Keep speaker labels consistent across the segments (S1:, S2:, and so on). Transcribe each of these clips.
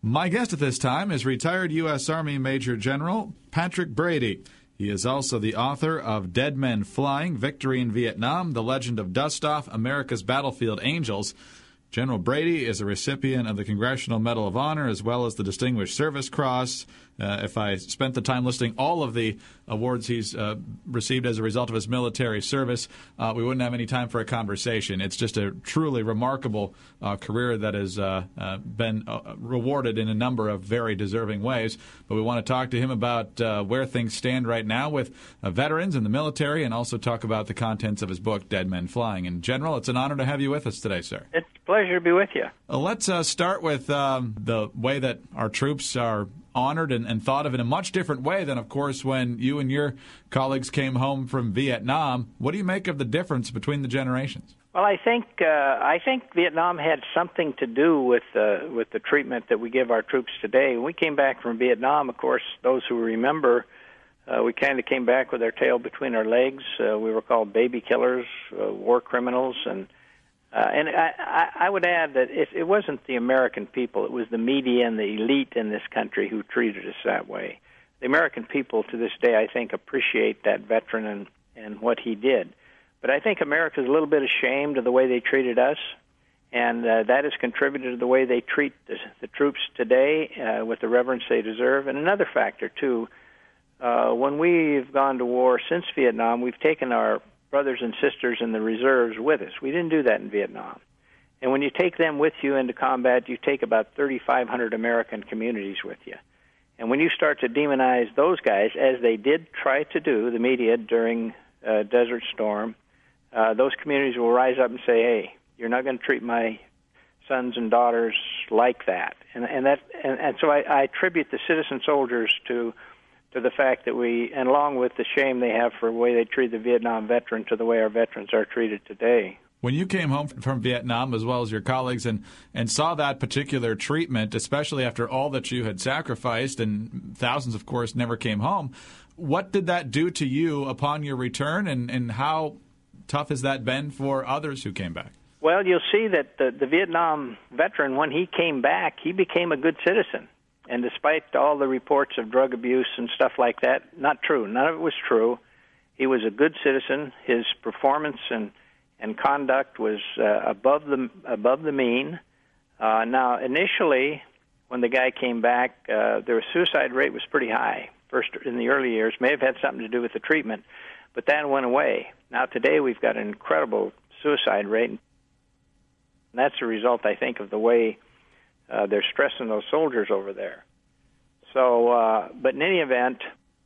S1: My guest at this time is retired U.S. Army Major General Patrick Brady. He is also the author of Dead Men Flying, Victory in Vietnam, The Legend of Dustoff, America's Battlefield Angels. General Brady is a recipient of the Congressional Medal of Honor as well as the Distinguished Service Cross. If I spent the time listing all of the awards he's received as a result of his military service, we wouldn't have any time for a conversation. It's just a truly remarkable career that has been rewarded in a number of very deserving ways. But we want to talk to him about where things stand right now with veterans in the military and also talk about the contents of his book, Dead Men Flying. And General, it's an honor to have you with us today, sir.
S2: It's a pleasure to be with you.
S1: Let's start with the way that our troops are honored and thought of in a much different way than, of course, when you and your colleagues came home from Vietnam. What do you make of the difference between the generations?
S2: Well, I think Vietnam had something to do with the treatment that we give our troops today. When we came back from Vietnam, of course, those who remember, we kind of came back with our tail between our legs. We were called baby killers, war criminals, and I would add that it wasn't the American people, it was the media and the elite in this country who treated us that way. The American people to this day, I think, appreciate that veteran and what he did. But I think America's a little bit ashamed of the way they treated us, and that has contributed to the way they treat the troops today with the reverence they deserve. And another factor, too, when we've gone to war since Vietnam, we've taken our brothers and sisters in the reserves with us. We didn't do that in Vietnam. And when you take them with you into combat, you take about 3,500 American communities with you. And when you start to demonize those guys, as they did try to do, the media during Desert Storm, those communities will rise up and say, hey, you're not going to treat my sons and daughters like that. And so I attribute the citizen soldiers to the fact that and along with the shame they have for the way they treat the Vietnam veteran, to the way our veterans are treated today.
S1: When you came home from Vietnam, as well as your colleagues, and saw that particular treatment, especially after all that you had sacrificed, and thousands, of course, never came home, what did that do to you upon your return, and how tough has that been for others who came back?
S2: Well, you'll see that the Vietnam veteran, when he came back, he became a good citizen. And despite all the reports of drug abuse and stuff like that, not true. None of it was true. He was a good citizen. His performance and conduct was above the mean. Now, initially, when the guy came back, their suicide rate was pretty high. First, in the early years, may have had something to do with the treatment, but that went away. Now, today, we've got an incredible suicide rate, and that's a result, I think, of the way they're stressing those soldiers over there. So, but in any event,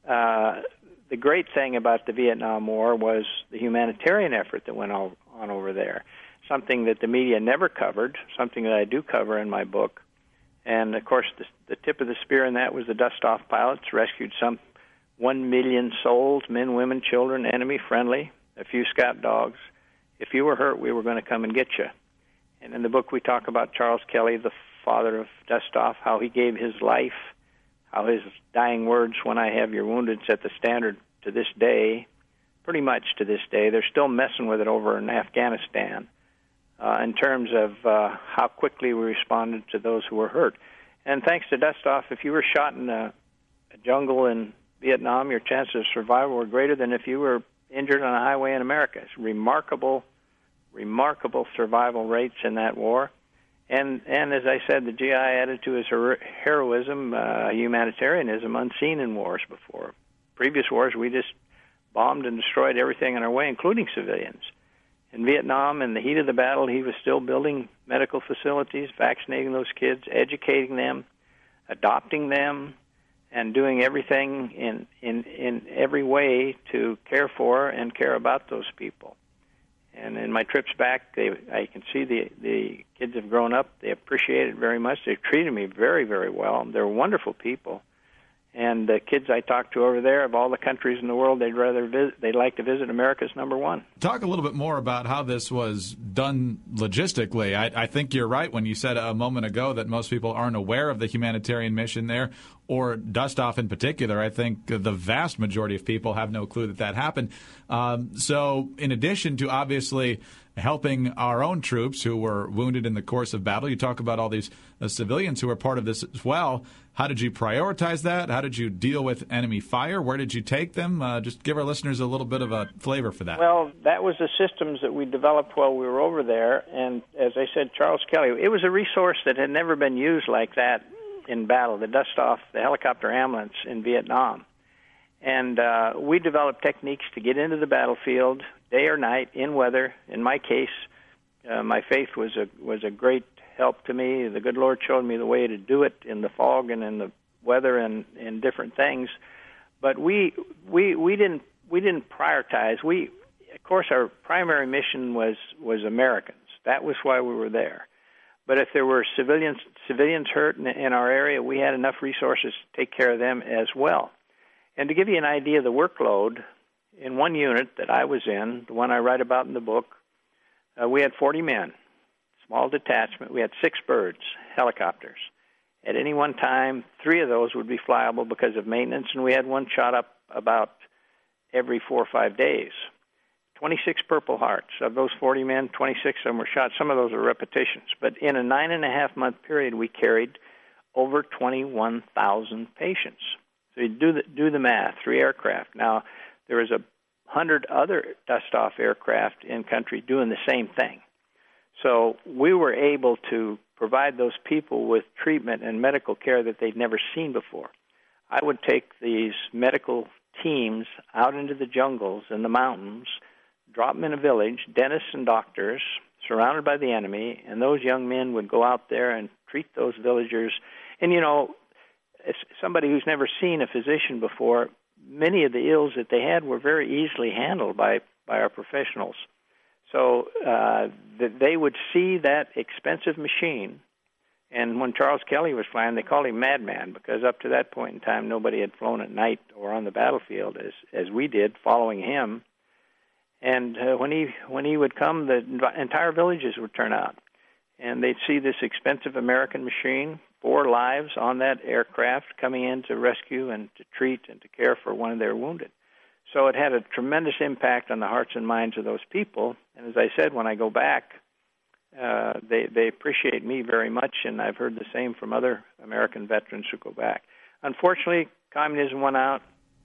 S2: the great thing about the Vietnam War was the humanitarian effort that went on over there, something that the media never covered, something that I do cover in my book. And, of course, the tip of the spear in that was the Dustoff pilots rescued some 1 million souls, men, women, children, enemy-friendly, a few scout dogs. If you were hurt, we were going to come and get you. And in the book, we talk about Charles Kelly, the father of Dustoff, how he gave his life, how his dying words, when I have your wounded, set the standard to this day, pretty much to this day. They're still messing with it over in Afghanistan in terms of how quickly we responded to those who were hurt. And thanks to Dustoff, if you were shot in a jungle in Vietnam, your chances of survival were greater than if you were injured on a highway in America. It's remarkable survival rates in that war. And as I said, the GI added to his heroism, humanitarianism, unseen in wars before. Previous wars, we just bombed and destroyed everything in our way, including civilians. In Vietnam, in the heat of the battle, he was still building medical facilities, vaccinating those kids, educating them, adopting them, and doing everything in every way to care for and care about those people. And in my trips back, I can see the kids have grown up. They appreciate it very much. They've treated me very, very well. They're wonderful people. And the kids I talk to over there, of all the countries in the world, they'd like to visit, America's number one.
S1: Talk a little bit more about how this was done logistically. I think you're right when you said a moment ago that most people aren't aware of the humanitarian mission there, or Dustoff in particular. I think the vast majority of people have no clue that happened. So in addition to obviously helping our own troops who were wounded in the course of battle. You talk about all these civilians who were part of this as well. How did you prioritize that? How did you deal with enemy fire? Where did you take them? Just give our listeners a little bit of a flavor for that.
S2: Well, that was the systems that we developed while we were over there. And as I said, Charles Kelly, it was a resource that had never been used like that in battle, the dust-off, the helicopter ambulance in Vietnam. And we developed techniques to get into the battlefield day or night, in weather. In my case, my faith was a great help to me. The good Lord showed me the way to do it in the fog and in the weather and in different things. But we didn't prioritize. Of course, our primary mission was Americans. That was why we were there. But if there were civilians hurt in our area, we had enough resources to take care of them as well. And to give you an idea of the workload, in one unit that I was in, the one I write about in the book, we had 40 men, small detachment. We had 6 birds, helicopters. At any one time, 3 of those would be flyable because of maintenance, and we had one shot up about every 4 or 5 days. 26 Purple Hearts. Of those 40 men, 26 of them were shot. Some of those are repetitions. But in a 9.5-month period, we carried over 21,000 patients. So you do the math, 3 aircraft. Now, there was 100 other dust-off aircraft in country doing the same thing. So we were able to provide those people with treatment and medical care that they'd never seen before. I would take these medical teams out into the jungles and the mountains, drop them in a village, dentists and doctors, surrounded by the enemy, and those young men would go out there and treat those villagers. And, you know, as somebody who's never seen a physician before, many of the ills that they had were very easily handled by our professionals. So they would see that expensive machine, and when Charles Kelly was flying, they called him Madman, because up to that point in time, nobody had flown at night or on the battlefield as we did, following him. And when he would come, the entire villages would turn out, and they'd see this expensive American machine, 4 lives on that aircraft coming in to rescue and to treat and to care for one of their wounded. So it had a tremendous impact on the hearts and minds of those people. And as I said, when I go back, they appreciate me very much, and I've heard the same from other American veterans who go back. Unfortunately, communism went out.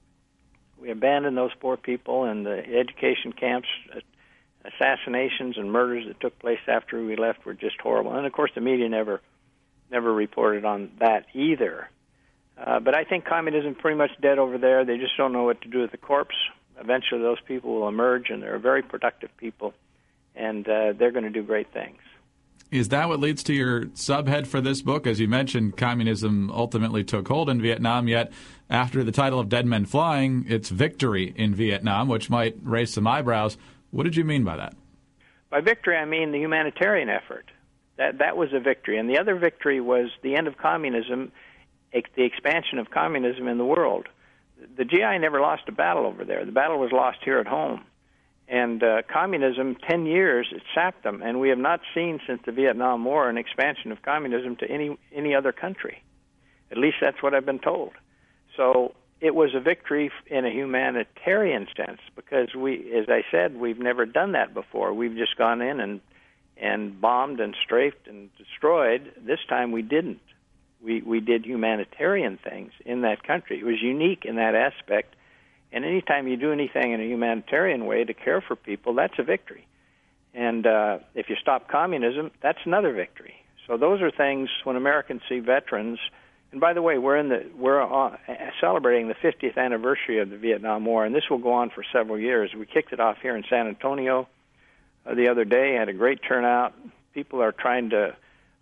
S2: We abandoned those poor people, and the education camps, assassinations and murders that took place after we left were just horrible. And, of course, the media never reported on that either. But I think communism is pretty much dead over there. They just don't know what to do with the corpse. Eventually those people will emerge, and they're very productive people, and they're going to do great things.
S1: Is that what leads to your subhead for this book? As you mentioned, communism ultimately took hold in Vietnam, yet after the title of Dead Men Flying, it's victory in Vietnam, which might raise some eyebrows. What did you mean by that?
S2: By victory, I mean the humanitarian effort. That was a victory. And the other victory was the end of communism, the expansion of communism in the world. The GI never lost a battle over there. The battle was lost here at home. And communism, 10 years, it sapped them. And we have not seen since the Vietnam War an expansion of communism to any other country. At least that's what I've been told. So it was a victory in a humanitarian sense because as I said, we've never done that before. We've just gone in and bombed and strafed and destroyed. This time we didn't. We did humanitarian things in that country. It was unique in that aspect. And anytime you do anything in a humanitarian way to care for people, that's a victory. And if you stop communism, that's another victory. So those are things when Americans see veterans. And by the way, we're celebrating the 50th anniversary of the Vietnam War, and this will go on for several years. We kicked it off here in San Antonio the other day. Had a great turnout. People are trying to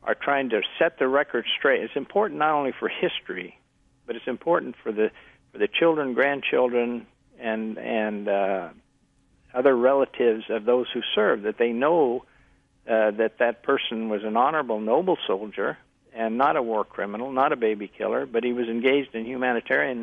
S2: set the record straight. It's important not only for history, but it's important for the children, grandchildren, and other relatives of those who served, that they know that person was an honorable, noble soldier and not a war criminal, not a baby killer, but he was engaged in humanitarianism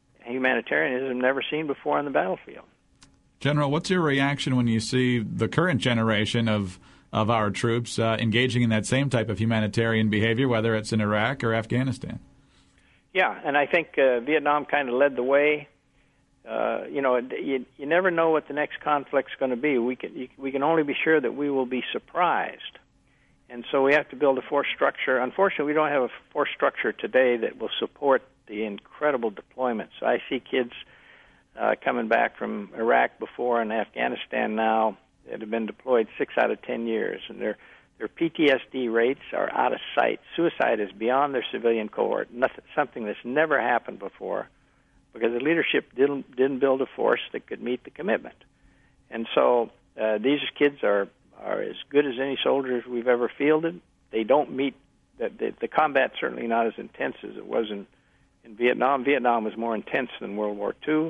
S2: never seen before on the battlefield.
S1: General, what's your reaction when you see the current generation of our troops engaging in that same type of humanitarian behavior, whether it's in Iraq or Afghanistan?
S2: Yeah, and I think Vietnam kind of led the way. you never know what the next conflict's going to be. We can only be sure that we will be surprised. And so we have to build a force structure. Unfortunately, we don't have a force structure today that will support the incredible deployments. I see kids coming back from Iraq before and Afghanistan now that have been deployed 6 out of 10 years, and their PTSD rates are out of sight. Suicide is beyond their civilian cohort, something that's never happened before, because the leadership didn't build a force that could meet the commitment. And so these kids are as good as any soldiers we've ever fielded. They don't meet the combat, certainly not as intense as it was in Vietnam. Vietnam was more intense than World War II.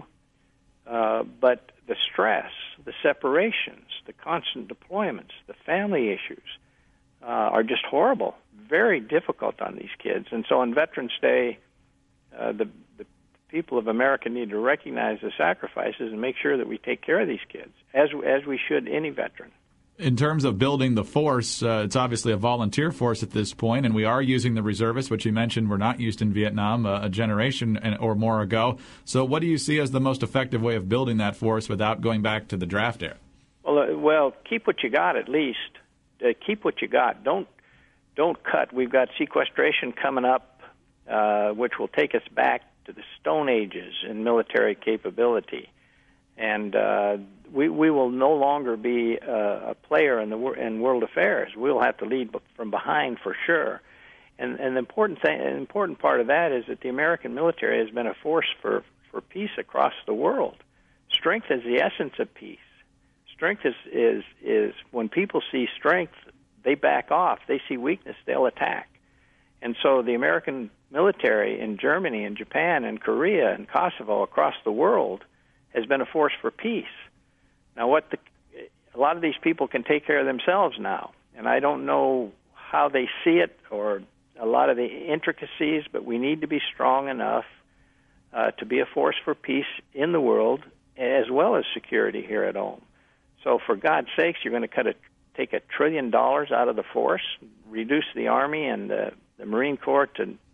S2: But the stress, the separations, the constant deployments, the family issues are just horrible, very difficult on these kids. And so on Veterans Day, the people of America need to recognize the sacrifices and make sure that we take care of these kids, as we should any veteran.
S1: In terms of building the force, it's obviously a volunteer force at this point, and we are using the reservists, which you mentioned were not used in Vietnam a generation or more ago. So what do you see as the most effective way of building that force without going back to the draft era?
S2: Well, keep what you got at least. Keep what you got. Don't cut. We've got sequestration coming up, which will take us back to the Stone Ages in military capability. And we will no longer be a player in world affairs. We'll have to lead from behind for sure. And the important part of that is that the American military has been a force for peace across the world. Strength is the essence of peace. Strength is when people see strength, they back off. They see weakness, they'll attack. And so the American military in Germany and Japan and Korea and Kosovo across the world has been a force for peace. Now, a lot of these people can take care of themselves now, and I don't know how they see it or a lot of the intricacies, but we need to be strong enough to be a force for peace in the world as well as security here at home. So for God's sakes, you're going to take $1 trillion out of the force, reduce the Army and the Marine Corps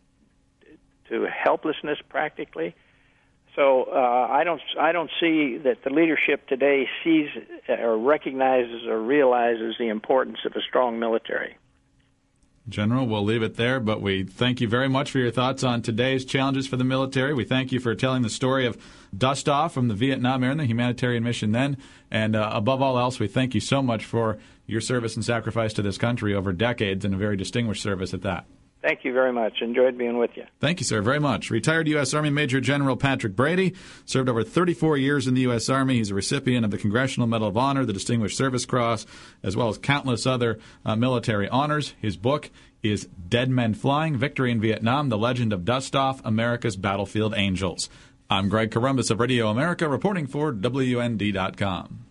S2: to helplessness practically. So I don't see that the leadership today sees or recognizes or realizes the importance of a strong military.
S1: General, we'll leave it there, but we thank you very much for your thoughts on today's challenges for the military. We thank you for telling the story of Dustoff from the Vietnam Era and the humanitarian mission then. And above all else, we thank you so much for your service and sacrifice to this country over decades, and a very distinguished service at that.
S2: Thank you very much. Enjoyed being with you.
S1: Thank you, sir, very much. Retired U.S. Army Major General Patrick Brady served over 34 years in the U.S. Army. He's a recipient of the Congressional Medal of Honor, the Distinguished Service Cross, as well as countless other military honors. His book is Dead Men Flying, Victory in Vietnam, The Legend of Dustoff, America's Battlefield Angels. I'm Greg Corombos of Radio America, reporting for WND.com.